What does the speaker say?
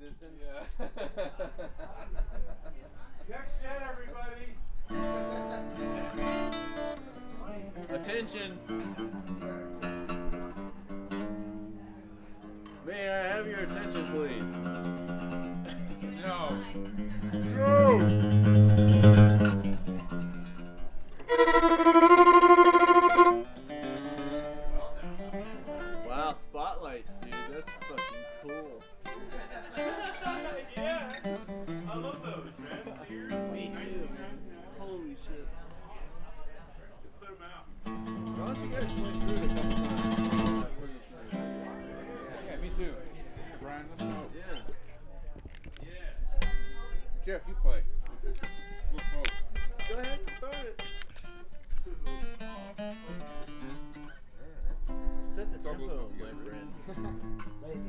distance. Yeah. Next set, everybody. Attention. May I have your attention, please? No. Wow, spotlights, dude. That's fucking cool. Yeah. I love those, man. Seriously. Me too, man. Holy shit. Put them out. Why don't you guys play through it a couple times? Yeah, me too. Hey, Brian, let's go. Yeah. Yeah. Jeff, you play. We'll smoke. Go ahead and start it. Set the It's all tempo, goes my together. friend.